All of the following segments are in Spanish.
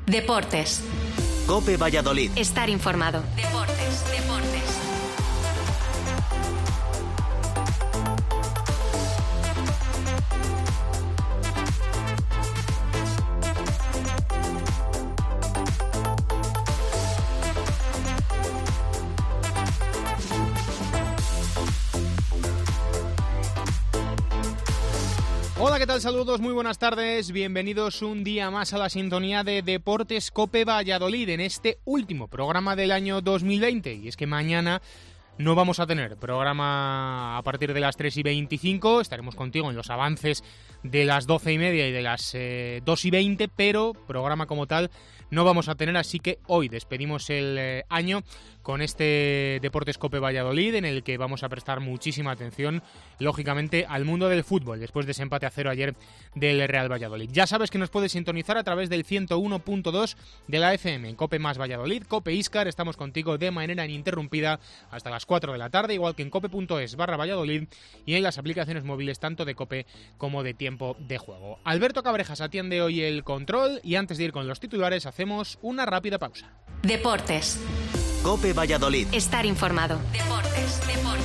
Deportes. COPE Valladolid. Estar informado. Deportes. Hola, ¿qué tal? Saludos, muy buenas tardes. Bienvenidos un día más a la sintonía de Deportes COPE Valladolid en este último programa del año 2020. Y es que mañana no vamos a tener programa a partir de las 3:25. Estaremos contigo en los avances de las 12:30 y de las 2:20, pero programa como tal no vamos a tener, así que hoy despedimos el año con este Deportes COPE Valladolid, en el que vamos a prestar muchísima atención, lógicamente, al mundo del fútbol, después de ese empate a 0 ayer del Real Valladolid. Ya sabes que nos puedes sintonizar a través del 101.2 de la FM, en COPE más Valladolid, COPE Iscar. Estamos contigo de manera ininterrumpida hasta las 4 de la tarde, igual que en cope.es/Valladolid y en las aplicaciones móviles tanto de COPE como de Tiempo de Juego. Alberto Cabrejas atiende hoy el control y antes de ir con los titulares hacemos una rápida pausa. Deportes. COPE Valladolid. Estar informado. Deportes.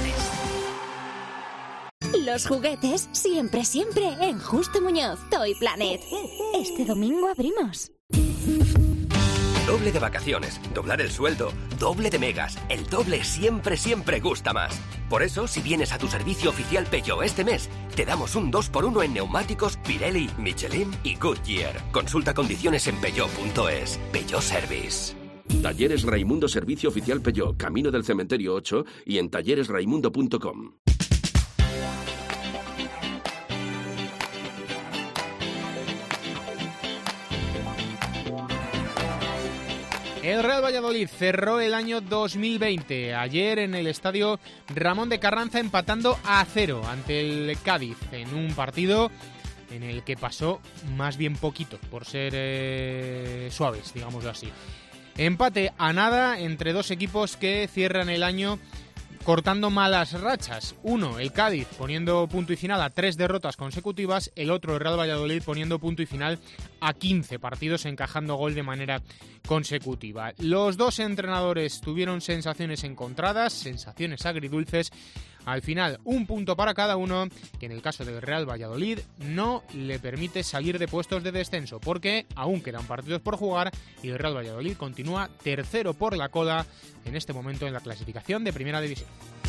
Los juguetes siempre en Justo Muñoz, Toy Planet. Este domingo abrimos. Doble de vacaciones, doblar el sueldo, doble de megas. El doble siempre gusta más. Por eso, si vienes a tu servicio oficial Peugeot este mes, te damos un 2x1 en neumáticos Pirelli, Michelin y Goodyear. Consulta condiciones en peugeot.es. Peugeot Service. Talleres Raimundo, servicio oficial Peugeot, Camino del Cementerio 8 y en talleresraimundo.com. El Real Valladolid cerró el año 2020 ayer en el estadio Ramón de Carranza empatando a 0 ante el Cádiz en un partido en el que pasó más bien poquito, por ser suaves, digámoslo así. Empate a nada entre dos equipos que cierran el año cortando malas rachas. Uno, el Cádiz, poniendo punto y final a 3 derrotas consecutivas. El otro, el Real Valladolid, poniendo punto y final a 15 partidos, encajando gol de manera consecutiva. Los dos entrenadores tuvieron sensaciones encontradas, sensaciones agridulces. Al final, un punto para cada uno, que en el caso del Real Valladolid no le permite salir de puestos de descenso, porque aún quedan partidos por jugar y el Real Valladolid continúa tercero por la cola en este momento en la clasificación de Primera División.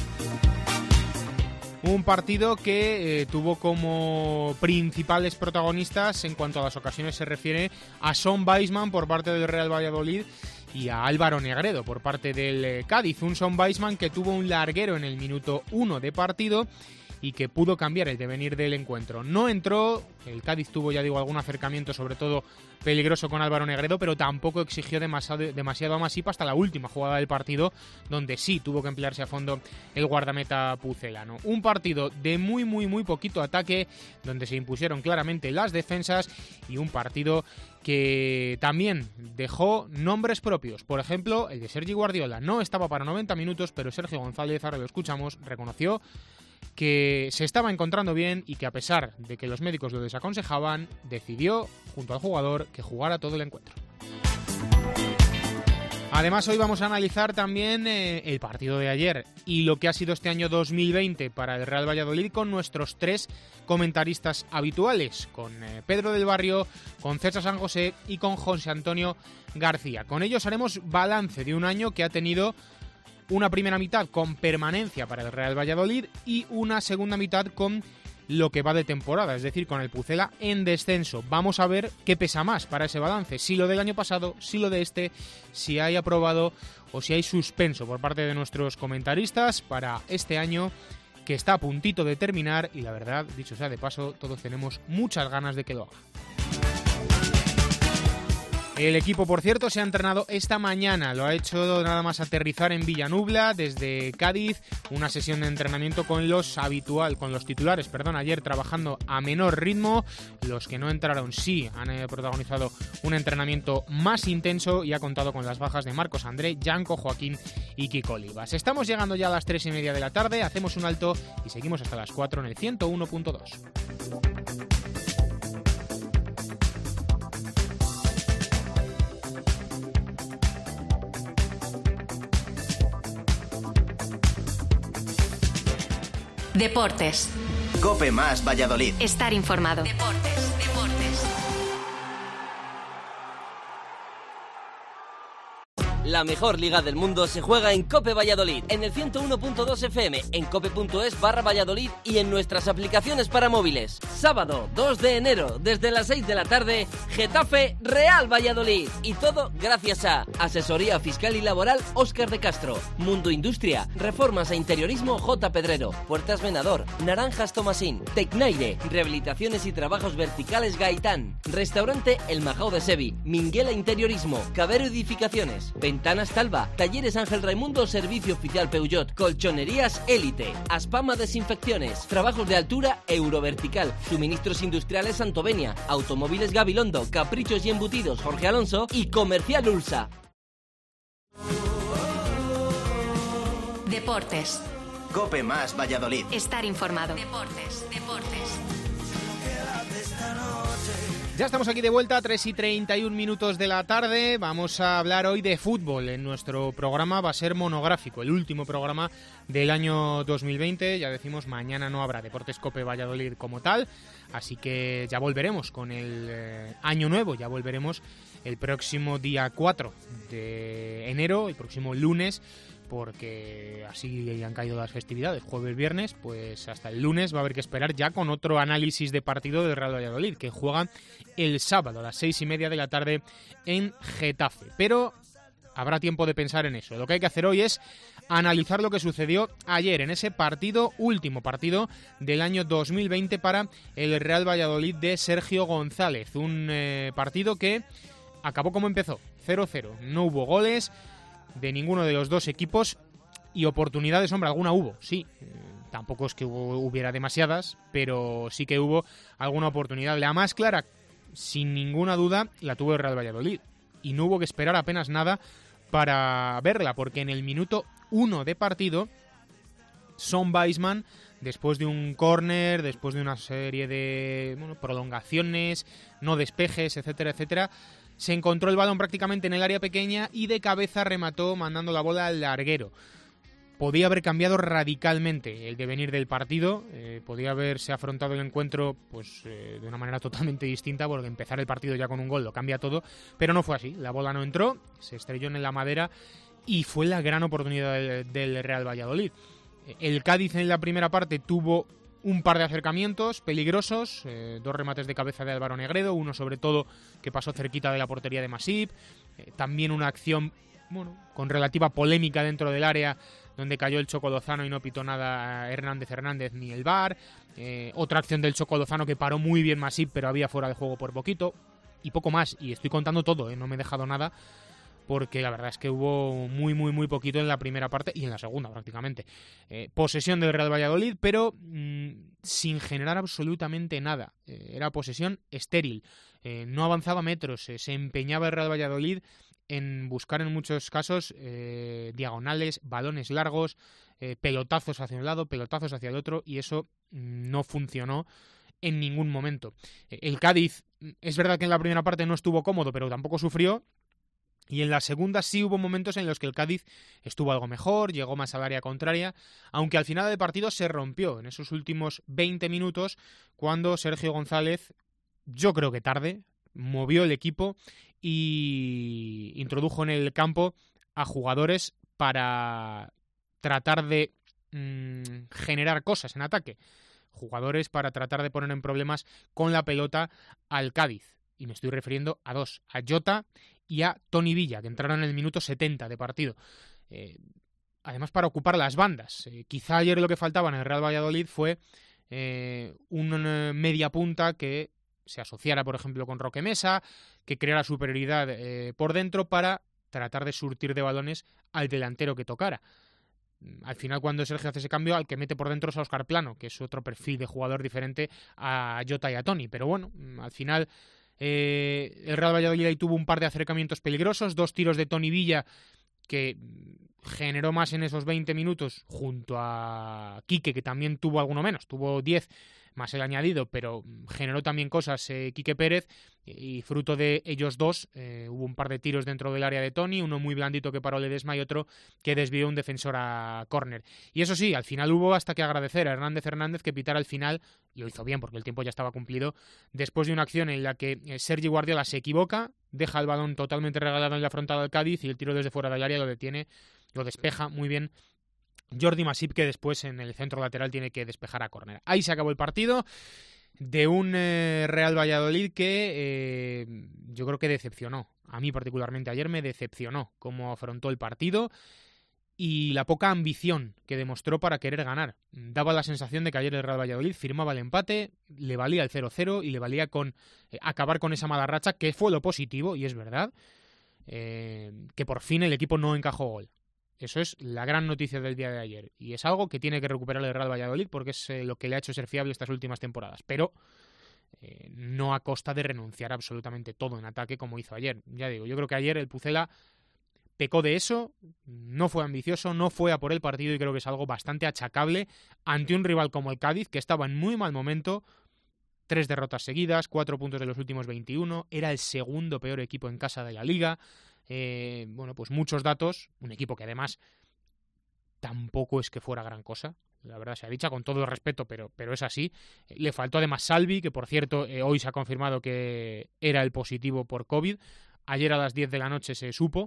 Un partido que tuvo como principales protagonistas, en cuanto a las ocasiones se refiere, a Son Weisman por parte del Real Valladolid y a Álvaro Negredo por parte del Cádiz. Un Son Weisman que tuvo un larguero en el minuto 1 de partido y que pudo cambiar el devenir del encuentro. No entró, el Cádiz tuvo, ya digo, algún acercamiento, sobre todo peligroso con Álvaro Negredo, pero tampoco exigió demasiado a Masipa hasta la última jugada del partido, donde sí tuvo que emplearse a fondo el guardameta pucelano. Un partido de muy poquito ataque, donde se impusieron claramente las defensas, y un partido que también dejó nombres propios. Por ejemplo, el de Sergi Guardiola. No estaba para 90 minutos, pero Sergio González, ahora lo escuchamos, reconoció que se estaba encontrando bien y que, a pesar de que los médicos lo desaconsejaban, decidió, junto al jugador, que jugara todo el encuentro. Además, hoy vamos a analizar también el partido de ayer y lo que ha sido este año 2020 para el Real Valladolid con nuestros 3 comentaristas habituales, con Pedro del Barrio, con César San José y con José Antonio García. Con ellos haremos balance de un año que ha tenido una primera mitad con permanencia para el Real Valladolid y una segunda mitad con lo que va de temporada, es decir, con el Pucela en descenso. Vamos a ver qué pesa más para ese balance, si lo del año pasado, si lo de este, si hay aprobado o si hay suspenso por parte de nuestros comentaristas para este año que está a puntito de terminar y la verdad, dicho sea de paso, todos tenemos muchas ganas de que lo haga. El equipo, por cierto, se ha entrenado esta mañana, lo ha hecho nada más aterrizar en Villanubla desde Cádiz, una sesión de entrenamiento con los titulares, ayer trabajando a menor ritmo. Los que no entraron sí han protagonizado un entrenamiento más intenso y ha contado con las bajas de Marcos André, Yanko, Joaquín y Kiko Olivas. Estamos llegando ya a las 3:30 de la tarde, hacemos un alto y seguimos hasta las 4 en el 101.2. Deportes. COPE más Valladolid. Estar informado. Deportes. La mejor liga del mundo se juega en COPE Valladolid, en el 101.2 FM, en cope.es/Valladolid y en nuestras aplicaciones para móviles. Sábado 2 de enero, desde las 6 de la tarde, Getafe Real Valladolid. Y todo gracias a Asesoría Fiscal y Laboral Óscar de Castro, Mundo Industria, Reformas e Interiorismo J. Pedrero, Puertas Venador, Naranjas Tomasín, Tecnaire, Rehabilitaciones y Trabajos Verticales Gaitán, Restaurante El Majao de Sevi, Minguela Interiorismo, Cabero Edificaciones, Ventanas Talva, Talleres Ángel Raimundo, Servicio Oficial Peugeot, Colchonerías Élite, Aspama Desinfecciones, Trabajos de Altura Eurovertical, Suministros Industriales Santovenia, Automóviles Gabilondo, Caprichos y Embutidos Jorge Alonso y Comercial Ulsa. Deportes. COPE más Valladolid. Estar informado. Deportes. Ya estamos aquí de vuelta, 3:31 de la tarde. Vamos a hablar hoy de fútbol. En nuestro programa va a ser monográfico, el último programa del año 2020. Ya decimos, mañana no habrá Deportes COPE Valladolid como tal, así que ya volveremos con el año nuevo. Ya volveremos el próximo día 4 de enero, el próximo lunes, porque así han caído las festividades, jueves, viernes, pues hasta el lunes va a haber que esperar ya con otro análisis de partido del Real Valladolid, que juega el sábado a las 6:30 de la tarde en Getafe. Pero habrá tiempo de pensar en eso. Lo que hay que hacer hoy es analizar lo que sucedió ayer en ese partido, último partido del año 2020 para el Real Valladolid de Sergio González. Un partido que acabó como empezó, 0-0. No hubo goles de ninguno de los dos equipos y oportunidades, hombre, alguna hubo, sí. Tampoco es que hubiera demasiadas, pero sí que hubo alguna oportunidad. La más clara, sin ninguna duda, la tuvo el Real Valladolid. Y no hubo que esperar apenas nada para verla, porque en el minuto 1 de partido, Son Weisman, después de un córner, después de una serie de prolongaciones, no despejes, etcétera, etcétera, se encontró el balón prácticamente en el área pequeña y de cabeza remató mandando la bola al larguero. Podía haber cambiado radicalmente el devenir del partido, podía haberse afrontado el encuentro pues de una manera totalmente distinta, porque empezar el partido ya con un gol lo cambia todo, pero no fue así. La bola no entró, se estrelló en la madera y fue la gran oportunidad del Real Valladolid. El Cádiz en la primera parte tuvo un par de acercamientos peligrosos, dos remates de cabeza de Álvaro Negredo, uno sobre todo que pasó cerquita de la portería de Masip, también una acción con relativa polémica dentro del área donde cayó el Choco Lozano y no pitó nada Hernández ni el VAR, otra acción del Choco Lozano que paró muy bien Masip pero había fuera de juego por poquito y poco más, y estoy contando todo, no me he dejado nada, porque la verdad es que hubo muy poquito en la primera parte y en la segunda prácticamente. Posesión del Real Valladolid, pero sin generar absolutamente nada. Era posesión estéril, no avanzaba metros, se empeñaba el Real Valladolid en buscar en muchos casos diagonales, balones largos, pelotazos hacia un lado, pelotazos hacia el otro, y eso no funcionó en ningún momento. El Cádiz, es verdad que en la primera parte no estuvo cómodo, pero tampoco sufrió. Y en la segunda sí hubo momentos en los que el Cádiz estuvo algo mejor, llegó más al área contraria, aunque al final del partido se rompió en esos últimos 20 minutos cuando Sergio González, yo creo que tarde, movió el equipo y introdujo en el campo a jugadores para tratar de generar cosas en ataque, jugadores para tratar de poner en problemas con la pelota al Cádiz. Y me estoy refiriendo a dos, a Jota y a Toni Villa, que entraron en el minuto 70 de partido. Además, para ocupar las bandas. Quizá ayer lo que faltaba en el Real Valladolid fue un media punta que se asociara, por ejemplo, con Roque Mesa, que creara superioridad por dentro para tratar de surtir de balones al delantero que tocara. Al final, cuando Sergio hace ese cambio, al que mete por dentro es a Óscar Plano, que es otro perfil de jugador diferente a Jota y a Toni. Pero bueno, al final el Real Valladolid ahí tuvo un par de acercamientos peligrosos, dos tiros de Toni Villa que generó más en esos 20 minutos junto a Quique, que también tuvo alguno menos, tuvo 10 más el añadido, pero generó también cosas Quique Pérez, y fruto de ellos dos hubo un par de tiros dentro del área de Toni, uno muy blandito que paró Ledesma y otro que desvió un defensor a córner. Y eso sí, al final hubo hasta que agradecer a Hernández que pitara al final, y lo hizo bien porque el tiempo ya estaba cumplido, después de una acción en la que Sergi Guardiola se equivoca, deja el balón totalmente regalado en la frontal del Cádiz y el tiro desde fuera del área lo detiene, lo despeja muy bien Jordi Masip, que después en el centro lateral tiene que despejar a córner. Ahí se acabó el partido de un Real Valladolid que yo creo que decepcionó. A mí particularmente ayer me decepcionó cómo afrontó el partido y la poca ambición que demostró para querer ganar. Daba la sensación de que ayer el Real Valladolid firmaba el empate, le valía el 0-0 y le valía con acabar con esa mala racha, que fue lo positivo, y es verdad, que por fin el equipo no encajó gol. Eso es la gran noticia del día de ayer. Y es algo que tiene que recuperar el Real Valladolid porque es lo que le ha hecho ser fiable estas últimas temporadas. Pero no a costa de renunciar absolutamente todo en ataque como hizo ayer. Ya digo, yo creo que ayer el Pucela pecó de eso, no fue ambicioso, no fue a por el partido y creo que es algo bastante achacable ante un rival como el Cádiz, que estaba en muy mal momento. 3 derrotas seguidas, 4 puntos de los últimos 21. Era el segundo peor equipo en casa de la Liga. Bueno, pues muchos datos, un equipo que además tampoco es que fuera gran cosa, la verdad se ha dicho con todo el respeto, pero es así. Le faltó además Salvi, que por cierto hoy se ha confirmado que era el positivo por COVID, ayer a las 10 de la noche se supo,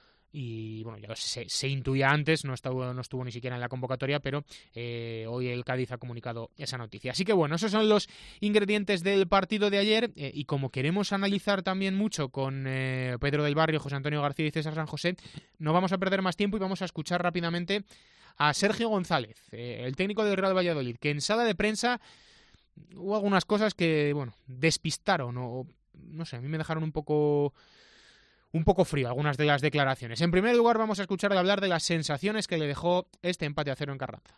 y bueno, ya se intuía antes, no estuvo ni siquiera en la convocatoria, pero hoy el Cádiz ha comunicado esa noticia. Así que bueno, esos son los ingredientes del partido de ayer, y como queremos analizar también mucho con Pedro del Barrio, José Antonio García y César San José, no vamos a perder más tiempo y vamos a escuchar rápidamente a Sergio González, el técnico del Real Valladolid, que en sala de prensa hubo algunas cosas que, bueno, despistaron o no sé, a mí me dejaron un poco frío algunas de las declaraciones. En primer lugar, vamos a escucharle hablar de las sensaciones que le dejó este empate a 0 en Carranza.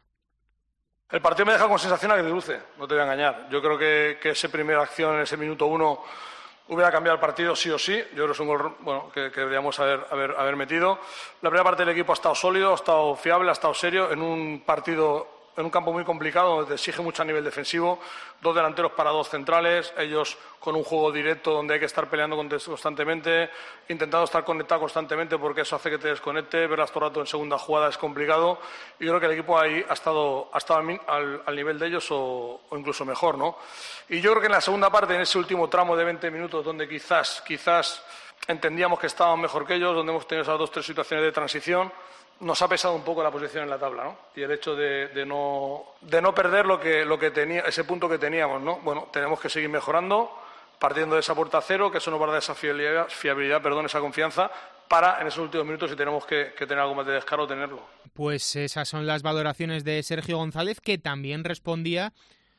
El partido me deja con sensación agridulce, no te voy a engañar. Yo creo que esa primera acción en ese minuto 1 hubiera cambiado el partido sí o sí. Yo creo que es un gol que deberíamos haber metido. La primera parte del equipo ha estado sólido, ha estado fiable, ha estado serio en un partido, en un campo muy complicado donde exige mucho a nivel defensivo, 2 delanteros para 2 centrales, ellos con un juego directo donde hay que estar peleando constantemente, intentando estar conectado constantemente porque eso hace que te desconecte, verlas todo el rato en segunda jugada es complicado, y yo creo que el equipo ahí ha estado al nivel de ellos o incluso mejor, ¿no? Y yo creo que en la segunda parte, en ese último tramo de 20 minutos donde quizás entendíamos que estábamos mejor que ellos, donde hemos tenido esas 2 o 3 situaciones de transición, nos ha pesado un poco la posición en la tabla, ¿no? Y el hecho de no perder lo que tenía, ese punto que teníamos, ¿no? Bueno, tenemos que seguir mejorando, partiendo de esa puerta cero, que eso nos va a dar esa fiabilidad, esa confianza, para en esos últimos minutos, si tenemos que tener algo más de descaro, tenerlo. Pues esas son las valoraciones de Sergio González, que también respondía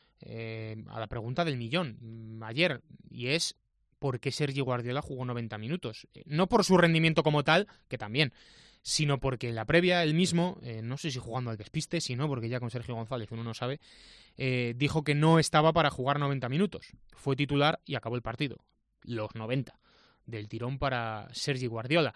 a la pregunta del millón ayer, y es ¿por qué Sergi Guardiola jugó 90 minutos? No por su rendimiento como tal, que también, sino porque en la previa él mismo, no sé si jugando al despiste, si no, porque ya con Sergio González uno no sabe, dijo que no estaba para jugar 90 minutos. Fue titular y acabó el partido. Los 90 del tirón para Sergi Guardiola.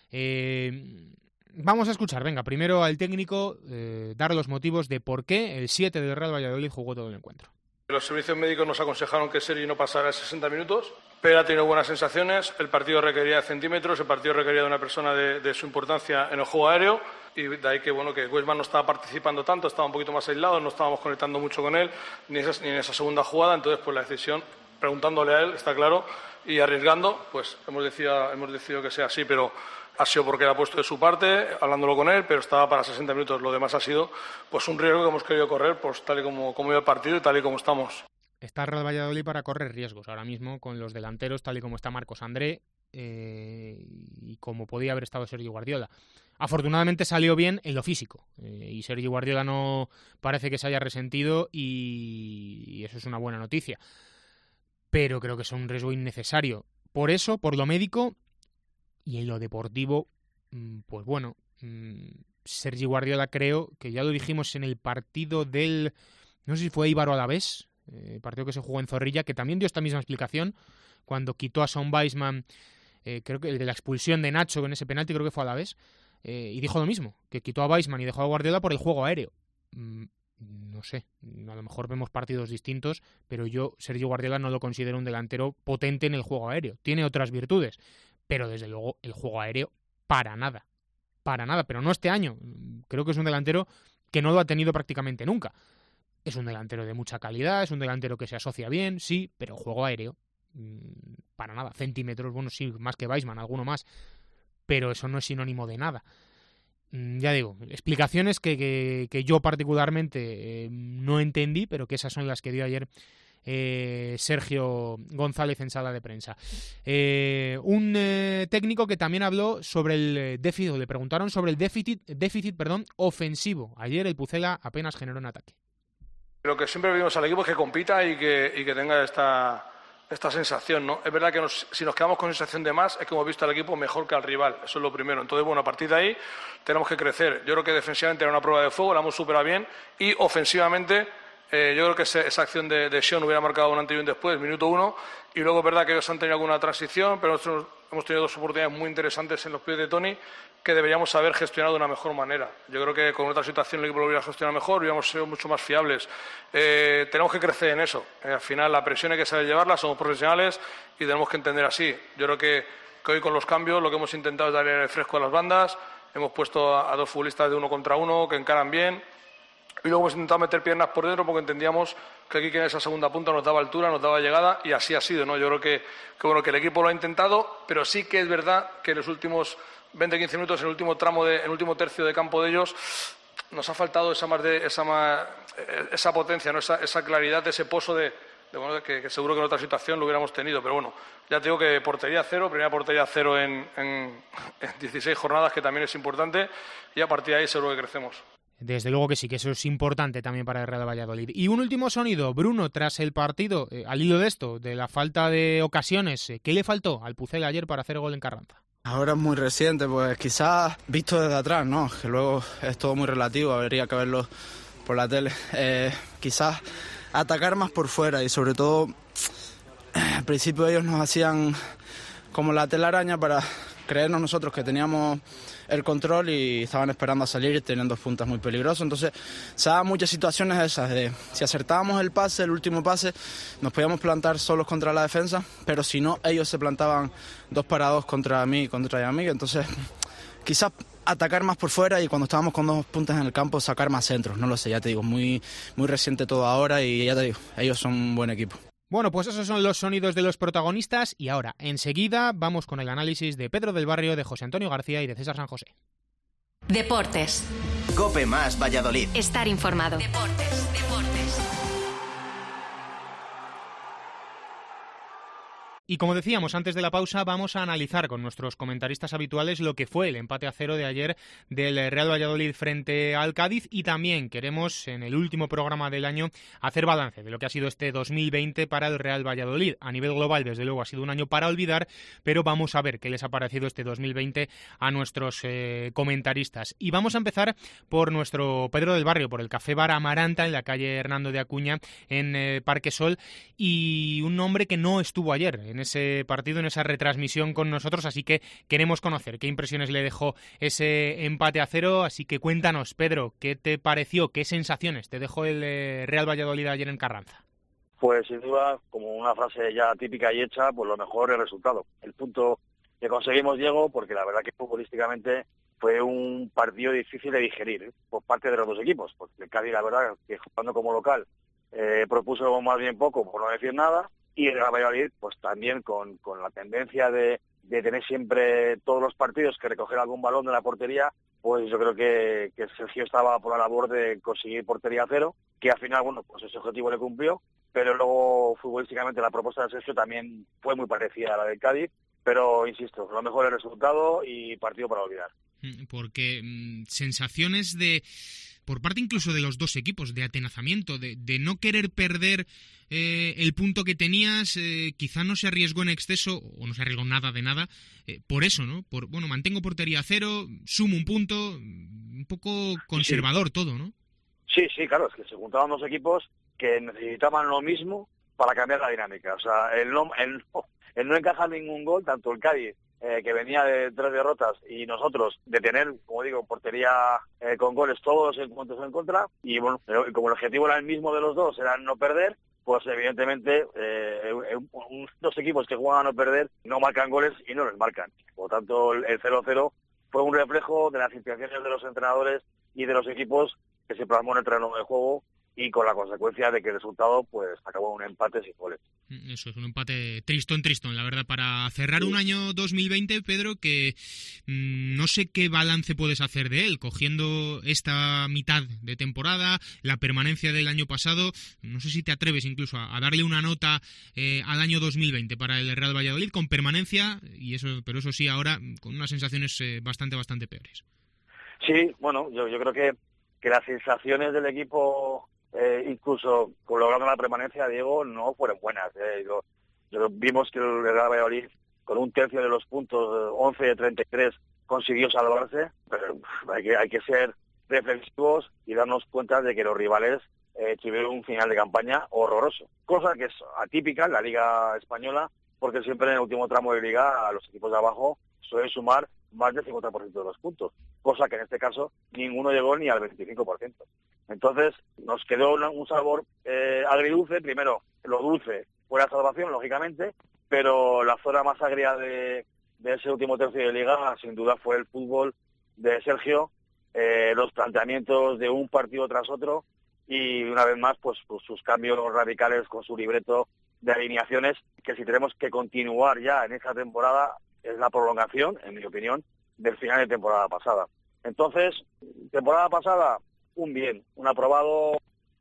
Vamos a escuchar, venga, primero al técnico dar los motivos de por qué el 7 del Real Valladolid jugó todo el encuentro. Los servicios médicos nos aconsejaron que Sergi no pasara de 60 minutos, pero ha tenido buenas sensaciones. El partido requería de centímetros, el partido requería de una persona de su importancia en el juego aéreo, y de ahí que Griezmann no estaba participando tanto, estaba un poquito más aislado, no estábamos conectando mucho con él, ni en esa segunda jugada. Entonces, pues la decisión, preguntándole a él, está claro, y arriesgando, pues hemos decidido que sea así, pero ha sido porque ha puesto de su parte, hablándolo con él, pero estaba para 60 minutos. Lo demás ha sido pues un riesgo que hemos querido correr, pues tal y como iba el partido y tal y como estamos. Está el Real Valladolid para correr riesgos ahora mismo con los delanteros, tal y como está Marcos André y como podía haber estado Sergi Guardiola. Afortunadamente salió bien en lo físico y Sergi Guardiola no parece que se haya resentido y eso es una buena noticia. Pero creo que es un riesgo innecesario. Por eso, por lo médico y en lo deportivo, pues bueno, Sergi Guardiola creo que ya lo dijimos en el partido del, no sé si fue Eibar o Alavés, partido que se jugó en Zorrilla, que también dio esta misma explicación cuando quitó a Son Weisman, creo que el de la expulsión de Nacho en ese penalti, creo que fue a Alavés, y dijo lo mismo, que quitó a Weisman y dejó a Guardiola por el juego aéreo. no sé, a lo mejor vemos partidos distintos, pero yo, Sergio Guardiola, no lo considero un delantero potente en el juego aéreo. Tiene otras virtudes, pero desde luego el juego aéreo para nada, pero no este año. Creo que es un delantero que no lo ha tenido prácticamente nunca. Es un delantero de mucha calidad, es un delantero que se asocia bien, sí, pero juego aéreo, para nada. Centímetros, bueno, sí, más que Weissman, alguno más, pero eso no es sinónimo de nada. Ya digo, explicaciones que yo particularmente no entendí, pero que esas son las que dio ayer Sergio González en sala de prensa. Un técnico que también habló sobre el déficit, le preguntaron sobre el déficit ofensivo. Ayer el Pucela apenas generó un ataque. Lo que siempre pedimos al equipo es que compita y que tenga esta sensación, ¿no? Es verdad que si nos quedamos con sensación de más, es que hemos visto al equipo mejor que al rival. Eso es lo primero. Entonces, bueno, a partir de ahí tenemos que crecer. Yo creo que defensivamente era una prueba de fuego, la hemos superado bien, y ofensivamente yo creo que esa acción de Sean hubiera marcado un antes y un después, minuto 1, y luego es verdad que ellos han tenido alguna transición, pero nosotros hemos tenido 2 oportunidades muy interesantes en los pies de Toni que deberíamos haber gestionado de una mejor manera. Yo creo que con otra situación el equipo lo hubiera gestionado mejor, hubiéramos sido mucho más fiables. Tenemos que crecer en eso. Al final la presión hay que saber llevarla, somos profesionales y tenemos que entender así. Yo creo que hoy con los cambios lo que hemos intentado es darle fresco a las bandas, hemos puesto a 2 futbolistas de 1 contra 1 que encaran bien, y luego hemos intentado meter piernas por dentro porque entendíamos que aquí en esa segunda punta nos daba altura, nos daba llegada, y así ha sido, ¿no? Yo creo que bueno, que el equipo lo ha intentado, pero sí que es verdad que en los últimos 20-15 minutos, en el último tramo, en el último tercio de campo de ellos, nos ha faltado esa potencia, ¿no? esa claridad, ese pozo que seguro que en otra situación lo hubiéramos tenido. Pero bueno, ya te digo que portería cero, primera portería cero en 16 jornadas, que también es importante, y a partir de ahí seguro que crecemos. Desde luego que sí, que eso es importante también para el Real Valladolid. Y un último sonido, Bruno, tras el partido, al hilo de esto, de la falta de ocasiones, ¿qué le faltó al Pucela ayer para hacer gol en Carranza? Ahora es muy reciente, pues quizás visto desde atrás, ¿no? Que luego es todo muy relativo, habría que verlo por la tele. Quizás atacar más por fuera y sobre todo, al principio ellos nos hacían como la telaraña para creernos nosotros que teníamos el control y estaban esperando a salir y tenían 2 puntas muy peligrosas. Entonces se daban muchas situaciones esas de si acertábamos el pase, el último pase, nos podíamos plantar solos contra la defensa, pero si no, ellos se plantaban 2 para 2 contra mí y contra Yamik. Entonces quizás atacar más por fuera y cuando estábamos con 2 puntas en el campo sacar más centros, no lo sé, ya te digo, muy reciente todo ahora y ya te digo, ellos son un buen equipo. Bueno, pues esos son los sonidos de los protagonistas y ahora, enseguida, vamos con el análisis de Pedro del Barrio, de José Antonio García y de César San José. Deportes. COPE más Valladolid. Estar informado. Deportes. Y como decíamos antes de la pausa, vamos a analizar con nuestros comentaristas habituales lo que fue el empate a 0 de ayer del Real Valladolid frente al Cádiz, y también queremos, en el último programa del año, hacer balance de lo que ha sido este 2020 para el Real Valladolid. A nivel global, desde luego, ha sido un año para olvidar, pero vamos a ver qué les ha parecido este 2020 a nuestros comentaristas. Y vamos a empezar por nuestro Pedro del Barrio, por el Café Bar Amaranta, en la calle Hernando de Acuña, en Parque Sol, y un hombre que no estuvo ayer en ese partido, en esa retransmisión con nosotros, así que queremos conocer qué impresiones le dejó ese empate a 0, así que cuéntanos, Pedro, ¿qué te pareció, qué sensaciones te dejó el Real Valladolid ayer en Carranza? Pues sin duda, como una frase ya típica y hecha, pues lo mejor el resultado. El punto que conseguimos, Diego, porque la verdad que futbolísticamente fue un partido difícil de digerir por parte de los 2 equipos, porque el Cádiz, la verdad, que jugando como local, propuso más bien poco, por no decir nada, y el Real Valladolid, pues también con la tendencia de tener siempre todos los partidos que recoger algún balón de la portería, pues yo creo que Sergio estaba por la labor de conseguir portería 0, que al final, bueno, pues ese objetivo le cumplió, pero luego futbolísticamente la propuesta de Sergio también fue muy parecida a la del Cádiz, pero insisto, lo mejor el resultado y partido para olvidar. Porque sensaciones por parte incluso de los 2 equipos, de atenazamiento, de no querer perder el punto que tenías, quizá no se arriesgó en exceso, o no se arriesgó nada de nada, por eso, ¿no? Mantengo portería 0, sumo un punto, un poco conservador todo, ¿no? Sí, claro, es que se juntaban 2 equipos que necesitaban lo mismo para cambiar la dinámica, o sea, el no encajar ningún gol, tanto el Cádiz que venía de 3 derrotas, y nosotros de tener, como digo, portería con goles todos los encuentros en contra, y bueno, como el objetivo era el mismo de los dos, era no perder, pues evidentemente dos equipos que juegan a no perder no marcan goles y no les marcan. Por lo tanto, el 0-0 fue un reflejo de las intenciones de los entrenadores y de los equipos que se plasmó en el terreno de juego, y con la consecuencia de que el resultado pues acabó en un empate sin goles. Eso es un empate tristón, la verdad, para cerrar un año 2020, Pedro, que no sé qué balance puedes hacer de él, cogiendo esta mitad de temporada, la permanencia del año pasado. No sé si te atreves incluso a darle una nota al año 2020 para el Real Valladolid, con permanencia, pero eso sí, ahora con unas sensaciones bastante peores. Sí, bueno, yo creo que las sensaciones del equipo, incluso logrando la permanencia, Diego, no fueron buenas. Vimos que el Real Valladolid, con un tercio de los puntos, 11 de 33, consiguió salvarse, pero hay que ser reflexivos y darnos cuenta de que los rivales tuvieron un final de campaña horroroso, cosa que es atípica en la Liga Española, porque siempre en el último tramo de Liga a los equipos de abajo suelen sumar más del 50% de los puntos, cosa que en este caso ninguno llegó ni al 25%. Entonces nos quedó un sabor agridulce. Primero, lo dulce fue la salvación, lógicamente, pero la zona más agria de ese último tercio de Liga sin duda fue el fútbol de Sergio, los planteamientos de un partido tras otro, y una vez más pues sus cambios radicales con su libreto de alineaciones, que si tenemos que continuar ya en esta temporada es la prolongación, en mi opinión, del final de temporada pasada. Entonces, temporada pasada, un aprobado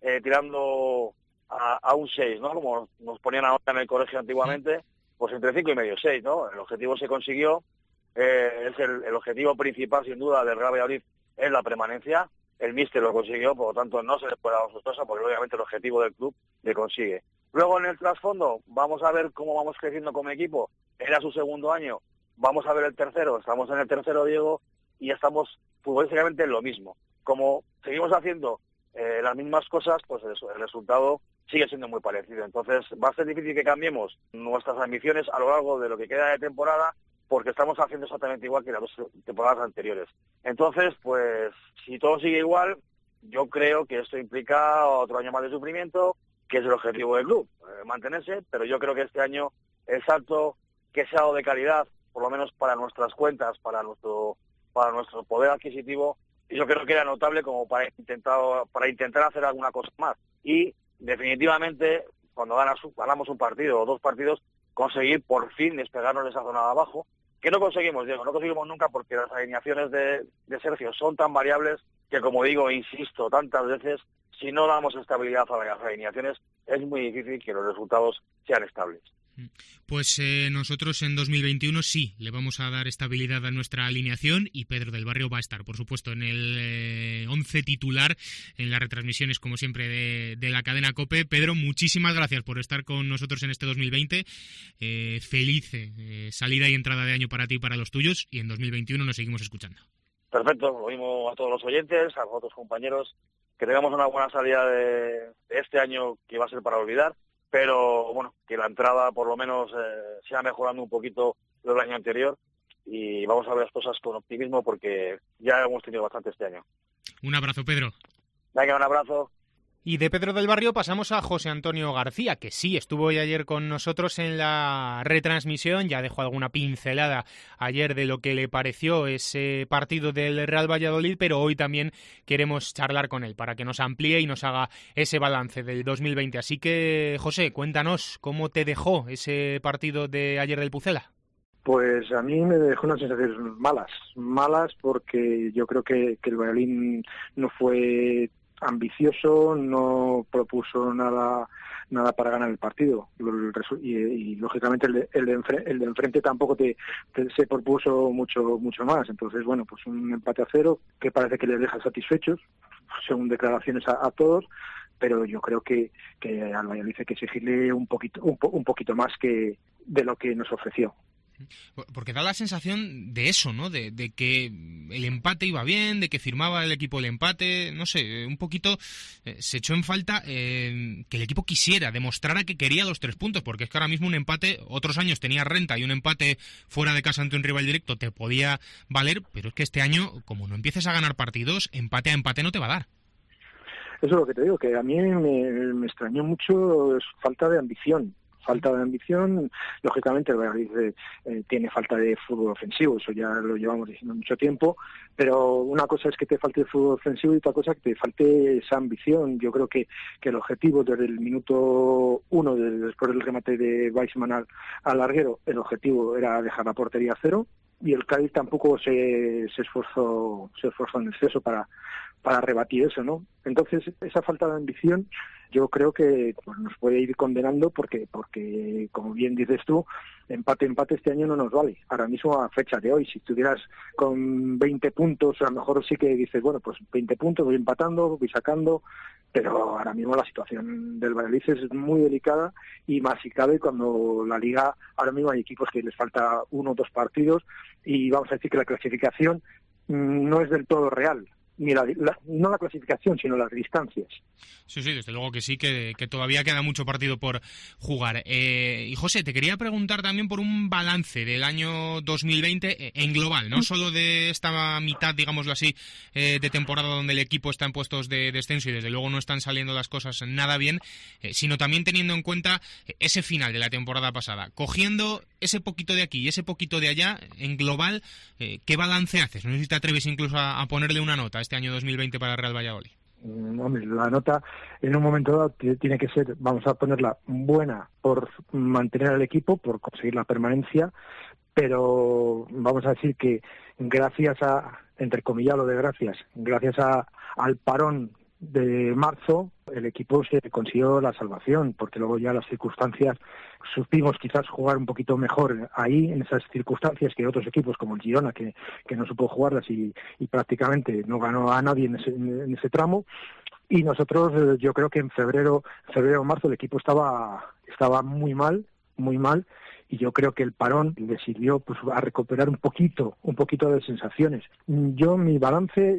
tirando a un 6, ¿no? Como nos ponían ahora en el colegio antiguamente, pues entre 5,5 y 6, ¿no? El objetivo se consiguió, es el objetivo principal, sin duda, del Real Valladolid, es la permanencia. El míster lo consiguió, por lo tanto no se le puede dar sorpresa, porque obviamente el objetivo del club le consigue. Luego, en el trasfondo, vamos a ver cómo vamos creciendo como equipo. Era su segundo año, vamos a ver el tercero, estamos en el tercero, Diego, y estamos futbolísticamente en lo mismo. Como seguimos haciendo las mismas cosas, pues eso, el resultado sigue siendo muy parecido. Entonces va a ser difícil que cambiemos nuestras ambiciones a lo largo de lo que queda de temporada, porque estamos haciendo exactamente igual que las 2 temporadas anteriores. Entonces, pues si todo sigue igual, yo creo que esto implica otro año más de sufrimiento, que es el objetivo del club, mantenerse, pero yo creo que este año el salto que se ha dado de calidad, por lo menos para nuestras cuentas, para nuestro poder adquisitivo, yo creo que era notable como para intentar hacer alguna cosa más. Y definitivamente, cuando ganamos un partido o 2 partidos, conseguir por fin despegarnos de esa zona de abajo, que no conseguimos, Diego, no conseguimos nunca, porque las alineaciones de Sergio son tan variables que, como digo, insisto tantas veces, si no damos estabilidad a las alineaciones, es muy difícil que los resultados sean estables. Pues nosotros en 2021 sí le vamos a dar estabilidad a nuestra alineación, y Pedro del Barrio va a estar, por supuesto, en el 11 titular en las retransmisiones, como siempre, de la cadena COPE. Pedro, muchísimas gracias por estar con nosotros en este 2020. Feliz salida y entrada de año para ti y para los tuyos, y en 2021 nos seguimos escuchando. Perfecto, lo mismo a todos los oyentes, a otros compañeros, que tengamos una buena salida de este año, que va a ser para olvidar, pero bueno, que la entrada por lo menos sea mejorando un poquito del año anterior, y vamos a ver las cosas con optimismo, porque ya hemos tenido bastante este año. Un abrazo, Pedro. Venga, un abrazo. Y de Pedro del Barrio pasamos a José Antonio García, que sí estuvo hoy ayer con nosotros en la retransmisión. Ya dejó alguna pincelada ayer de lo que le pareció ese partido del Real Valladolid, pero hoy también queremos charlar con él para que nos amplíe y nos haga ese balance del 2020. Así que, José, cuéntanos cómo te dejó ese partido de ayer del Pucela. Pues a mí me dejó unas sensaciones malas, porque yo creo que el Valladolid no fue ambicioso, no propuso nada para ganar el partido, y lógicamente el de enfrente tampoco se propuso mucho más. Entonces, bueno, pues un empate a 0 que parece que les deja satisfechos, según declaraciones a todos, pero yo creo que al Valladolid hay que exigirle un poquito más que de lo que nos ofreció. Porque da la sensación de eso, ¿no? De que el empate iba bien, de que firmaba el equipo el empate, no sé, un poquito se echó en falta que el equipo quisiera, demostrara que quería los 3 puntos, porque es que ahora mismo un empate, otros años tenía renta y un empate fuera de casa ante un rival directo te podía valer, pero es que este año, como no empieces a ganar partidos, empate a empate no te va a dar. Eso es lo que te digo, que a mí me extrañó mucho su falta de ambición. Lógicamente el Valladolid tiene falta de fútbol ofensivo, eso ya lo llevamos diciendo mucho tiempo, pero una cosa es que te falte el fútbol ofensivo y otra cosa que te falte esa ambición. Yo creo que el objetivo desde el minuto 1, después del remate de Weissman al larguero, el objetivo era dejar la portería a 0, y el Cádiz tampoco se esforzó en exceso para rebatir eso, ¿no? Entonces, esa falta de ambición yo creo que pues, nos puede ir condenando porque, como bien dices tú, empate este año no nos vale. Ahora mismo, a fecha de hoy, si estuvieras con 20 puntos, a lo mejor sí que dices, bueno, pues 20 puntos, voy empatando, voy sacando, pero ahora mismo la situación del Valladolid es muy delicada, y más si cabe cuando la Liga, ahora mismo hay equipos que les falta 1 o 2 partidos, y vamos a decir que la clasificación no es del todo real. Ni no la clasificación, sino las distancias. Sí, desde luego que sí, que todavía queda mucho partido por jugar. Y José, te quería preguntar también por un balance del año 2020 en global, no solo de esta mitad, digámoslo así, de temporada donde el equipo está en puestos de descenso y desde luego no están saliendo las cosas nada bien, sino también teniendo en cuenta ese final de la temporada pasada. Cogiendo ese poquito de aquí y ese poquito de allá, en global, ¿qué balance haces? No sé si te atreves incluso a ponerle una nota este año 2020 para el Real Valladolid. Hombre, la nota en un momento dado tiene que ser, vamos a ponerla buena por mantener al equipo, por conseguir la permanencia, pero vamos a decir que gracias al parón de marzo, el equipo se consiguió la salvación, porque luego ya las circunstancias supimos quizás jugar un poquito mejor ahí, en esas circunstancias, que otros equipos como el Girona, que no supo jugarlas y prácticamente no ganó a nadie en ese tramo. Y nosotros, yo creo que en febrero o marzo el equipo estaba muy mal, y yo creo que el parón le sirvió pues a recuperar un poquito de sensaciones. Yo, mi balance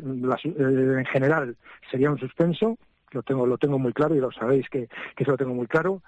en general sería un suspenso, lo tengo muy claro, y lo sabéis que eso lo tengo muy claro,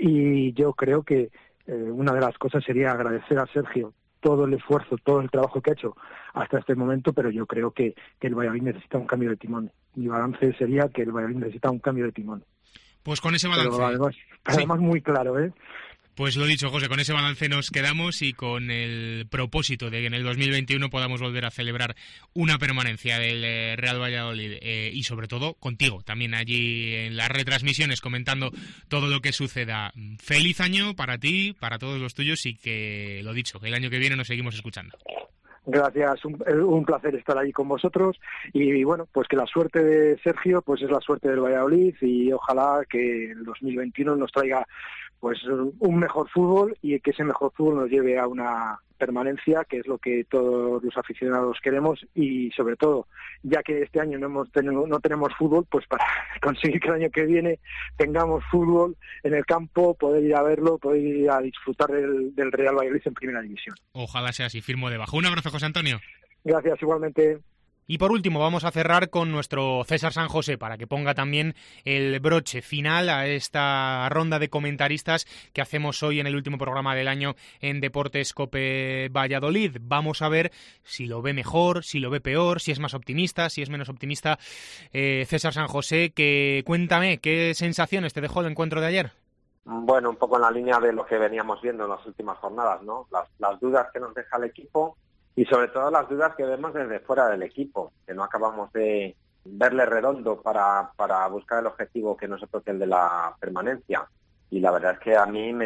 y yo creo que una de las cosas sería agradecer a Sergio todo el esfuerzo, todo el trabajo que ha hecho hasta este momento, pero yo creo que el Valladolid necesita un cambio de timón. Mi balance sería que el Valladolid necesita un cambio de timón. Pues con ese balance. Pero además muy claro, ¿eh? Pues lo dicho, José, con ese balance nos quedamos y con el propósito de que en el 2021 podamos volver a celebrar una permanencia del Real Valladolid y sobre todo contigo, también allí en las retransmisiones comentando todo lo que suceda. Feliz año para ti, para todos los tuyos y que, lo dicho, que el año que viene nos seguimos escuchando. Gracias, un placer estar ahí con vosotros, y bueno, pues que la suerte de Sergio pues es la suerte del Valladolid, y ojalá que el 2021 nos traiga pues un mejor fútbol, y que ese mejor fútbol nos lleve a una permanencia, que es lo que todos los aficionados queremos, y sobre todo, ya que este año no tenemos fútbol, pues para conseguir que el año que viene tengamos fútbol en el campo, poder ir a verlo, poder ir a disfrutar del Real Valladolid en Primera División. Ojalá sea así, firmo debajo. Un abrazo, José Antonio. Gracias, igualmente. Y por último vamos a cerrar con nuestro César San José para que ponga también el broche final a esta ronda de comentaristas que hacemos hoy en el último programa del año en Deportes COPE Valladolid. Vamos a ver si lo ve mejor, si lo ve peor, si es más optimista, si es menos optimista. César San José, cuéntame, ¿qué sensaciones te dejó el encuentro de ayer? Bueno, un poco en la línea de lo que veníamos viendo en las últimas jornadas, ¿no? Las dudas que nos deja el equipo, y sobre todo las dudas que vemos desde fuera del equipo, que no acabamos de verle redondo para buscar el objetivo que no es el de la permanencia. Y la verdad es que a mí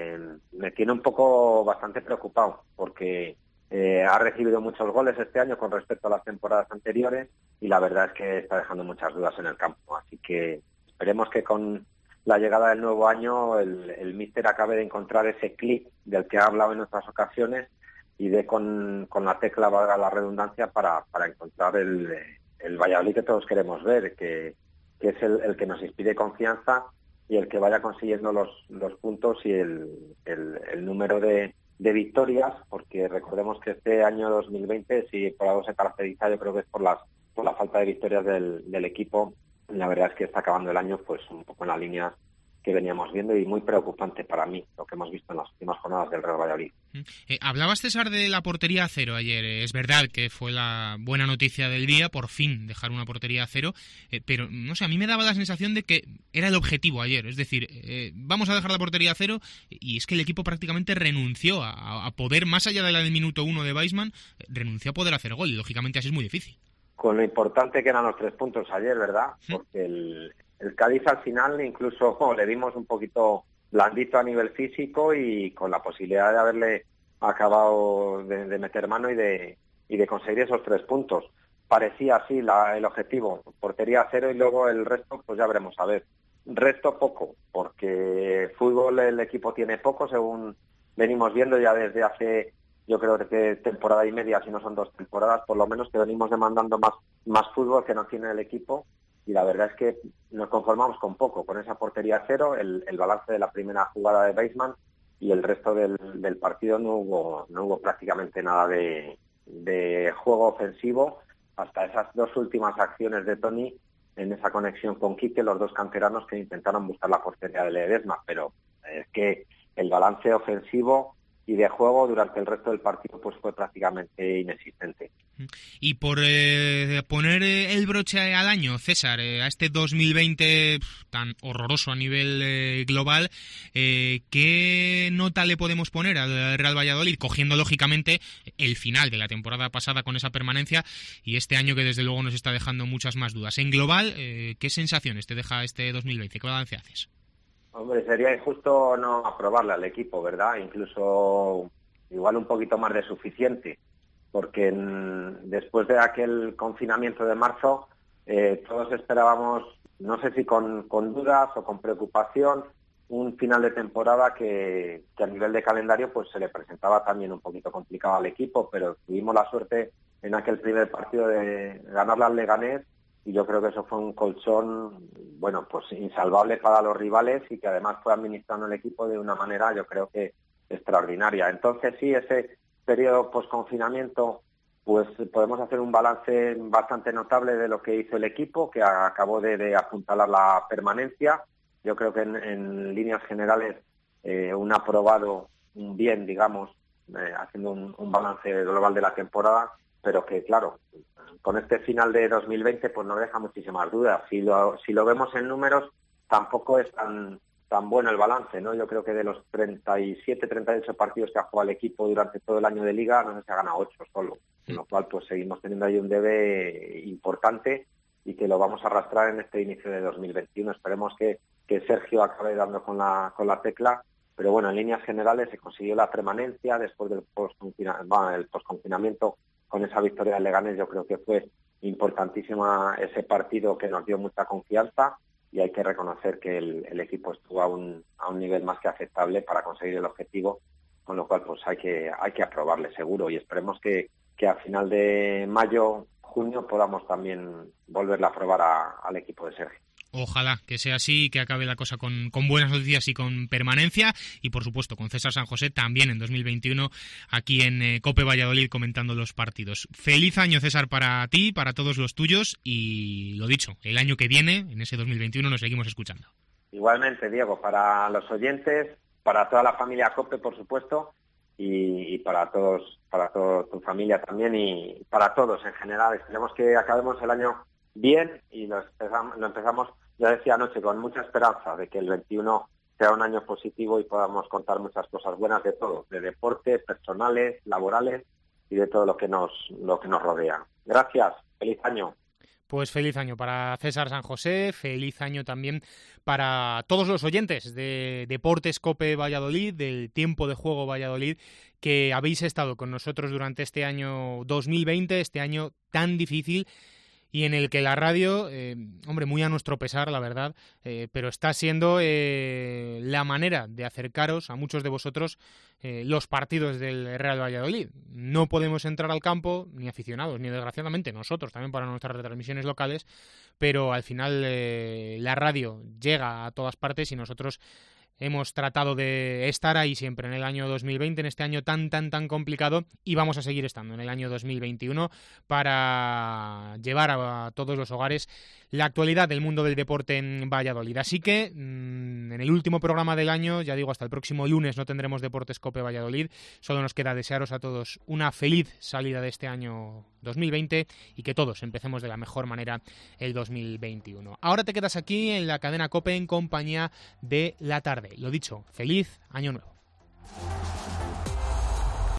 me tiene un poco bastante preocupado, porque ha recibido muchos goles este año con respecto a las temporadas anteriores, y la verdad es que está dejando muchas dudas en el campo. Así que esperemos que con la llegada del nuevo año el míster acabe de encontrar ese clic del que ha hablado en otras ocasiones, y dé con la tecla, valga la redundancia, para encontrar el Valladolid que todos queremos ver, que es el que nos inspire confianza y el que vaya consiguiendo los puntos y el número de victorias, porque recordemos que este año 2020, si por algo se caracteriza, yo creo que es por la falta de victorias del equipo. La verdad es que está acabando el año pues un poco en la línea que veníamos viendo y muy preocupante para mí lo que hemos visto en las últimas jornadas del Real Valladolid. Hablabas, César, de la portería a cero ayer. Es verdad que fue la buena noticia del día, por fin dejar una portería a cero, pero no sé, a mí me daba la sensación de que era el objetivo ayer. Es decir, vamos a dejar la portería a cero, y es que el equipo prácticamente renunció a poder, más allá de la del minuto 1 de Weissman, renunció a poder hacer gol, y lógicamente así es muy difícil. Con lo importante que eran los 3 puntos ayer, ¿verdad? Porque el Cádiz al final incluso le dimos un poquito blandito a nivel físico y con la posibilidad de haberle acabado de meter mano y de conseguir esos 3 puntos. Parecía así el objetivo, portería a cero, y luego el resto pues ya veremos a ver. Resto poco, porque fútbol el equipo tiene poco, según venimos viendo ya desde hace, yo creo que temporada y media, si no son 2 temporadas, por lo menos, que venimos demandando más fútbol que no tiene el equipo, y la verdad es que nos conformamos con poco, con esa portería cero, el balance de la primera jugada de Weissman, y el resto del partido no hubo prácticamente nada de juego ofensivo, hasta esas 2 últimas acciones de Toni en esa conexión con Quique, los 2 canteranos que intentaron buscar la portería de Ledesma, pero es que el balance ofensivo y de juego durante el resto del partido pues fue prácticamente inexistente. Y por poner el broche al año, César, a este 2020 tan horroroso a nivel global, ¿qué nota le podemos poner al Real Valladolid, cogiendo lógicamente el final de la temporada pasada con esa permanencia y este año que desde luego nos está dejando muchas más dudas? En global, ¿qué sensaciones te deja este 2020? ¿Qué balance haces? Hombre, sería injusto no aprobarle al equipo, ¿verdad? Incluso igual un poquito más de suficiente, porque después de aquel confinamiento de marzo todos esperábamos, no sé si con dudas o con preocupación, un final de temporada que a nivel de calendario pues se le presentaba también un poquito complicado al equipo, pero tuvimos la suerte en aquel primer partido de ganarle al Leganés, y yo creo que eso fue un colchón, bueno, pues insalvable para los rivales, y que además fue administrando el equipo de una manera, yo creo que extraordinaria. Entonces sí, ese periodo post-confinamiento, pues podemos hacer un balance bastante notable de lo que hizo el equipo, que acabó de apuntalar la permanencia. Yo creo que en líneas generales un aprobado, un bien, digamos, haciendo un balance global de la temporada, pero que claro, con este final de 2020 pues nos deja muchísimas dudas. Si lo vemos en números, tampoco es tan bueno el balance, ¿no? Yo creo que de los 37, 38 partidos que ha jugado el equipo durante todo el año de liga, no sé si ha ganado 8 solo, con lo cual pues seguimos teniendo ahí un debe importante y que lo vamos a arrastrar en este inicio de 2021. Esperemos que Sergio acabe dando con la tecla, pero bueno, en líneas generales se consiguió la permanencia después del post-confinamiento. Con esa victoria del Leganés yo creo que fue importantísima ese partido, que nos dio mucha confianza, y hay que reconocer que el equipo estuvo a un nivel más que aceptable para conseguir el objetivo, con lo cual pues hay que aprobarle seguro, y esperemos que a final de mayo, junio podamos también volverle a aprobar al equipo de Sergio. Ojalá que sea así, que acabe la cosa con buenas noticias y con permanencia, y por supuesto con César San José también en 2021 aquí en COPE Valladolid comentando los partidos. Feliz año, César, para ti, para todos los tuyos, y lo dicho, el año que viene, en ese 2021, nos seguimos escuchando. Igualmente, Diego, para los oyentes, para toda la familia COPE, por supuesto, y para toda tu familia también, y para todos en general. Esperemos que acabemos el año bien y lo empezamos, ya decía anoche, con mucha esperanza de que el 21 sea un año positivo y podamos contar muchas cosas buenas de todo, de deporte, personales, laborales y de todo lo que nos rodea. Gracias, feliz año. Pues feliz año para César San José, feliz año también para todos los oyentes de Deportes COPE Valladolid, del Tiempo de Juego Valladolid, que habéis estado con nosotros durante este año 2020, este año tan difícil, y en el que la radio, muy a nuestro pesar, la verdad, pero está siendo la manera de acercaros a muchos de vosotros los partidos del Real Valladolid. No podemos entrar al campo, ni aficionados, ni desgraciadamente nosotros, también para nuestras retransmisiones locales, pero al final la radio llega a todas partes y nosotros hemos tratado de estar ahí siempre en el año 2020, en este año tan complicado, y vamos a seguir estando en el año 2021 para llevar a todos los hogares la actualidad del mundo del deporte en Valladolid. Así que en el último programa del año, ya digo, hasta el próximo lunes no tendremos Deportes Cope Valladolid. Solo nos queda desearos a todos una feliz salida de este año 2020 y que todos empecemos de la mejor manera el 2021. Ahora te quedas aquí en la cadena COPE en compañía de La Tarde. Lo dicho, feliz año nuevo.